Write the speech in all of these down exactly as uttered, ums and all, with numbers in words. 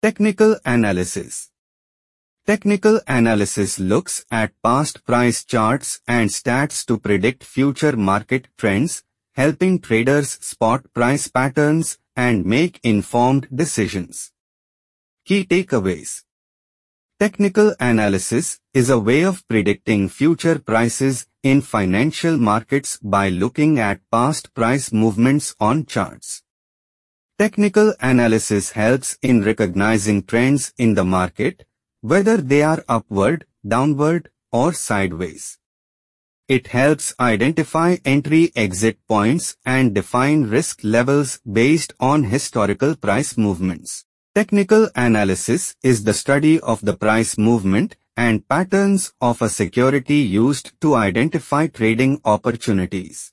Technical analysis. Technical analysis looks at past price charts and stats to predict future market trends, helping traders spot price patterns and make informed decisions. Key takeaways. Technical analysis is a way of predicting future prices in financial markets by looking at past price movements on charts. Technical analysis helps in recognizing trends in the market, whether they are upward, downward, or sideways. It helps identify entry-exit points and define risk levels based on historical price movements. Technical analysis is the study of the price movement and patterns of a security used to identify trading opportunities.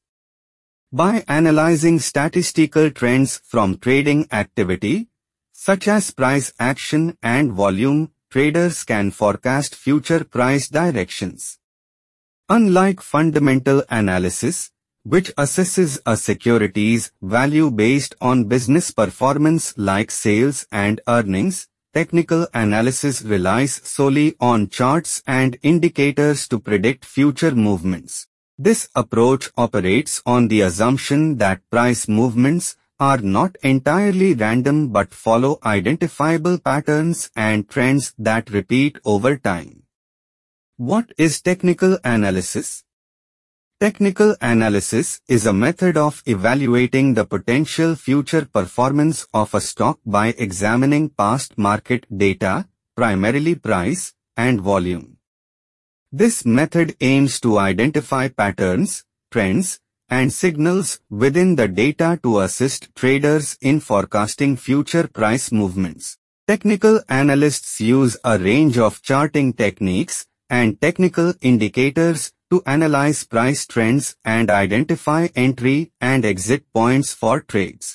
By analyzing statistical trends from trading activity, such as price action and volume, traders can forecast future price directions. Unlike fundamental analysis, which assesses a security's value based on business performance like sales and earnings, technical analysis relies solely on charts and indicators to predict future movements. This approach operates on the assumption that price movements are not entirely random but follow identifiable patterns and trends that repeat over time. What is technical analysis? Technical analysis is a method of evaluating the potential future performance of a stock by examining past market data, primarily price and volume. This method aims to identify patterns, trends, and signals within the data to assist traders in forecasting future price movements. Technical analysts use a range of charting techniques and technical indicators to analyze price trends and identify entry and exit points for trades.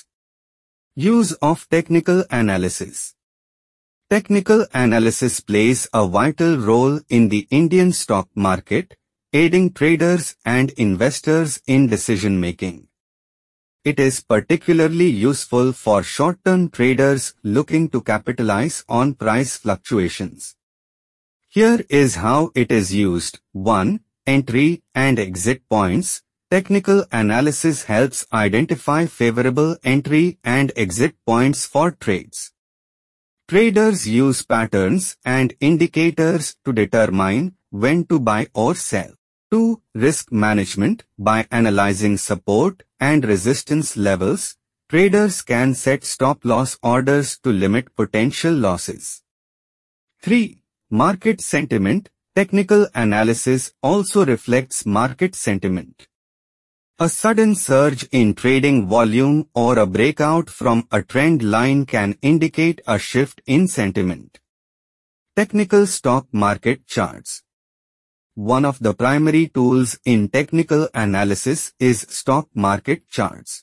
Use of technical analysis. Technical analysis plays a vital role in the Indian stock market, aiding traders and investors in decision-making. It is particularly useful for short-term traders looking to capitalize on price fluctuations. Here is how it is used. one. Entry and exit points. Technical analysis helps identify favorable entry and exit points for trades. Traders use patterns and indicators to determine when to buy or sell. two. Risk management. By analyzing support and resistance levels, traders can set stop-loss orders to limit potential losses. three. Market sentiment. Technical analysis also reflects market sentiment. A sudden surge in trading volume or a breakout from a trend line can indicate a shift in sentiment. Technical stock market charts. One of the primary tools in technical analysis is stock market charts.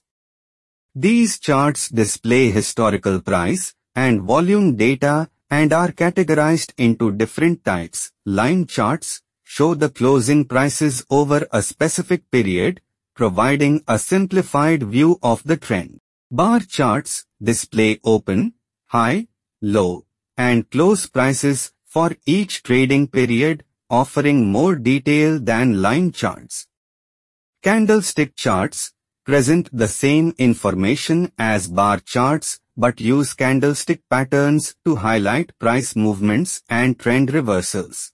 These charts display historical price and volume data and are categorized into different types. Line charts show the closing prices over a specific period, providing a simplified view of the trend. Bar charts display open, high, low, and close prices for each trading period, offering more detail than line charts. Candlestick charts present the same information as bar charts but use candlestick patterns to highlight price movements and trend reversals.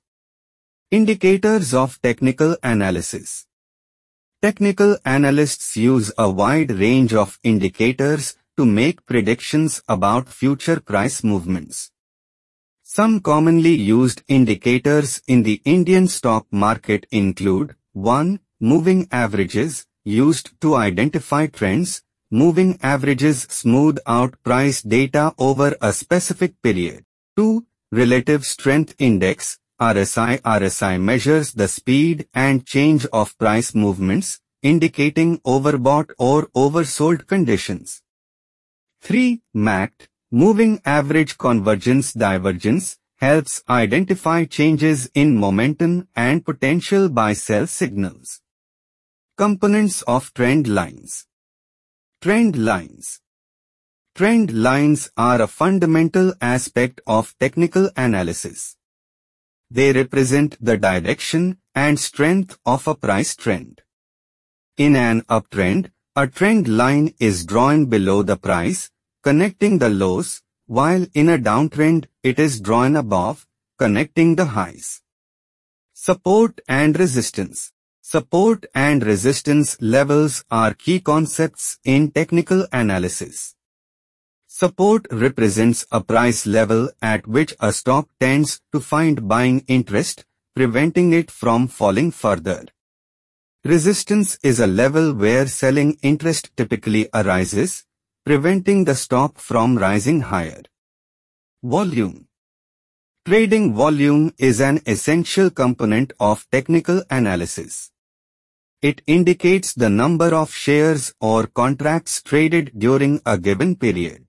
Indicators of technical analysis. Technical analysts use a wide range of indicators to make predictions about future price movements. Some commonly used indicators in the Indian stock market include one. Moving averages, used to identify trends. Moving averages smooth out price data over a specific period. two. Relative Strength Index, R S I. R S I measures the speed and change of price movements, indicating overbought or oversold conditions. three. M A C T, Moving Average Convergence Divergence, helps identify changes in momentum and potential buy-sell signals. Components of trend lines. Trend lines. Trend lines are a fundamental aspect of technical analysis. They represent the direction and strength of a price trend. In an uptrend, a trend line is drawn below the price, connecting the lows, while in a downtrend, it is drawn above, connecting the highs. Support and resistance. Support and resistance levels are key concepts in technical analysis. Support represents a price level at which a stock tends to find buying interest, preventing it from falling further. Resistance is a level where selling interest typically arises, preventing the stock from rising higher. Volume. Trading volume is an essential component of technical analysis. It indicates the number of shares or contracts traded during a given period.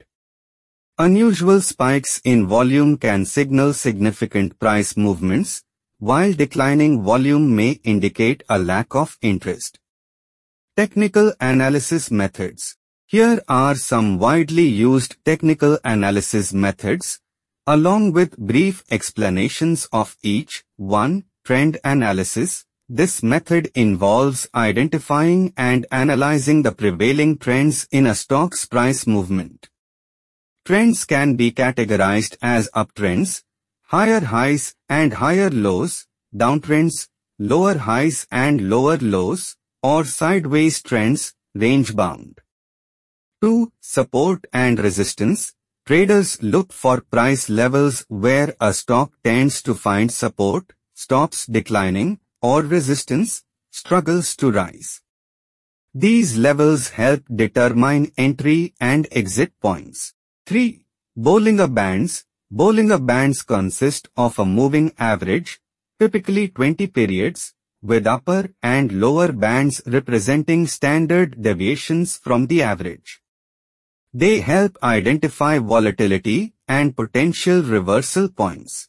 Unusual spikes in volume can signal significant price movements, while declining volume may indicate a lack of interest. Technical analysis methods. Here are some widely used technical analysis methods, along with brief explanations of each. one. Trend analysis. This method involves identifying and analyzing the prevailing trends in a stock's price movement. Trends can be categorized as uptrends, higher highs and higher lows, downtrends, lower highs and lower lows, or sideways trends, range-bound. two. Support and resistance. Traders look for price levels where a stock tends to find support, stops declining, or resistance, struggles to rise. These levels help determine entry and exit points. three. Bollinger Bands. Bollinger Bands consist of a moving average, typically twenty periods, with upper and lower bands representing standard deviations from the average. They help identify volatility and potential reversal points.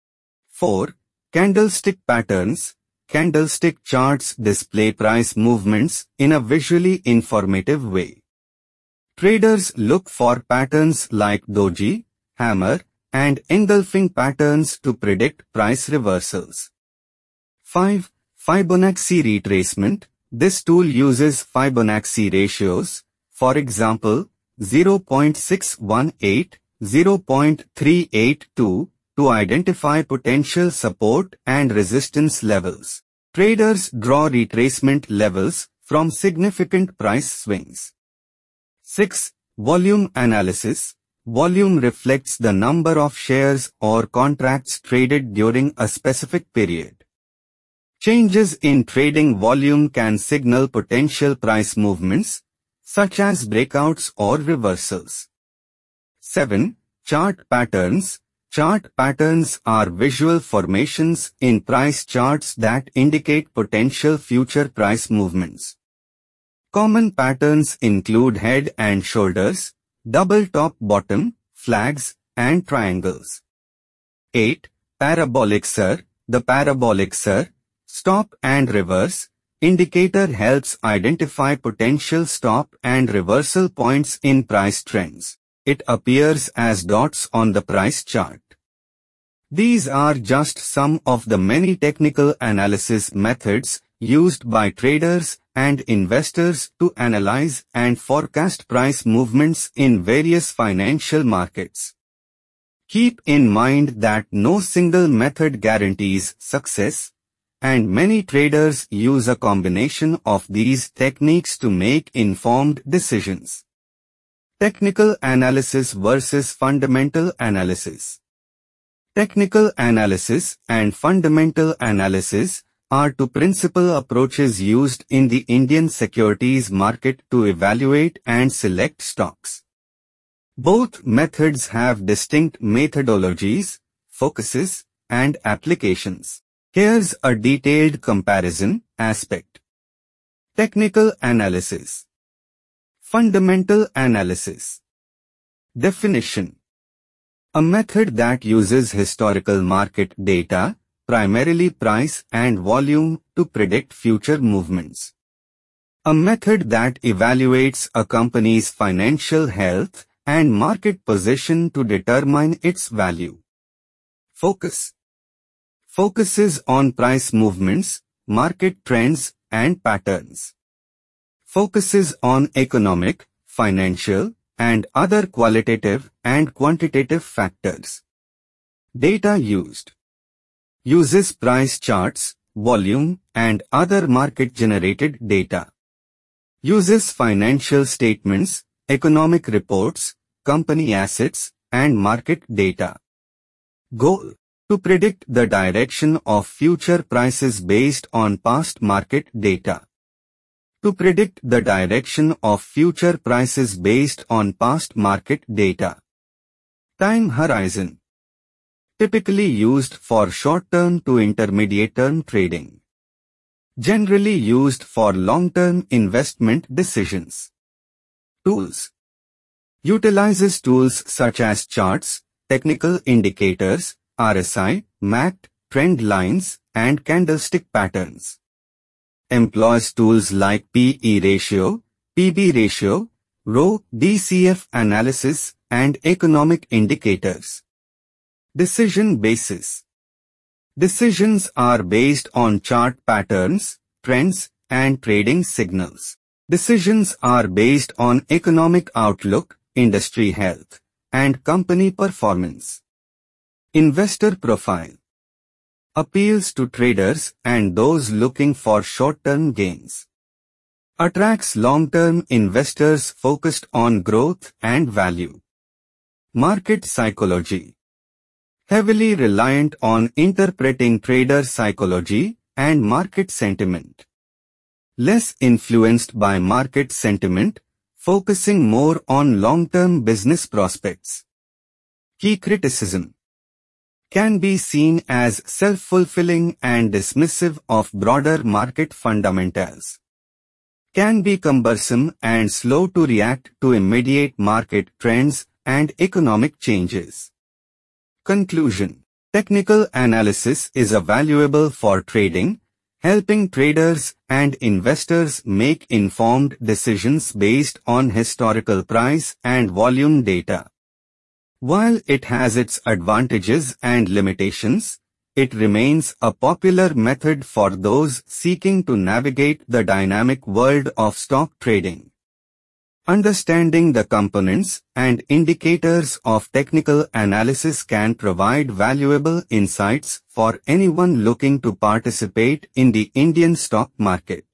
four. Candlestick patterns. Candlestick charts display price movements in a visually informative way. Traders look for patterns like doji, hammer, and engulfing patterns to predict price reversals. five. Fibonacci retracement. This tool uses Fibonacci ratios, for example, zero point six one eight, zero point three eight two, to identify potential support and resistance levels. Traders draw retracement levels from significant price swings. six. Volume analysis. Volume reflects the number of shares or contracts traded during a specific period. Changes in trading volume can signal potential price movements, such as breakouts or reversals. seven. Chart patterns. Chart patterns are visual formations in price charts that indicate potential future price movements. Common patterns include head and shoulders, double top bottom, flags, and triangles. eight. Parabolic S R. The parabolic S R, stop and reverse, indicator helps identify potential stop and reversal points in price trends. It appears as dots on the price chart. These are just some of the many technical analysis methods used by traders and investors to analyze and forecast price movements in various financial markets. Keep in mind that no single method guarantees success, and many traders use a combination of these techniques to make informed decisions. Technical analysis versus fundamental analysis. Technical analysis and fundamental analysis are two principal approaches used in the Indian securities market to evaluate and select stocks. Both methods have distinct methodologies, focuses, and applications. Here's a detailed comparison aspect. Technical analysis. Fundamental analysis. Definition. A method that uses historical market data, primarily price and volume, to predict future movements. A method that evaluates a company's financial health and market position to determine its value. Focus focuses on price movements, market trends, and patterns. Focuses on economic, financial, and other qualitative and quantitative factors. Data used uses price charts, volume, and other market-generated data. Uses financial statements, economic reports, company assets, and market data. Goal: to predict the direction of future prices based on past market data. To predict the direction of future prices based on past market data. Time horizon: typically used for short-term to intermediate-term trading. Generally used for long-term investment decisions. Tools: utilizes tools such as charts, technical indicators, R S I, M A C D, trend lines, and candlestick patterns. Employs tools like P E ratio, P B ratio, R O E, D C F analysis, and economic indicators. Decision basis: decisions are based on chart patterns, trends, and trading signals. Decisions are based on economic outlook, industry health, and company performance. Investor profile: appeals to traders and those looking for short-term gains. Attracts long-term investors focused on growth and value. Market psychology: heavily reliant on interpreting trader psychology and market sentiment. Less influenced by market sentiment, focusing more on long-term business prospects. Key criticism: can be seen as self-fulfilling and dismissive of broader market fundamentals. Can be cumbersome and slow to react to immediate market trends and economic changes. Conclusion: technical analysis is valuable for trading, helping traders and investors make informed decisions based on historical price and volume data. While it has its advantages and limitations, it remains a popular method for those seeking to navigate the dynamic world of stock trading. Understanding the components and indicators of technical analysis can provide valuable insights for anyone looking to participate in the Indian stock market.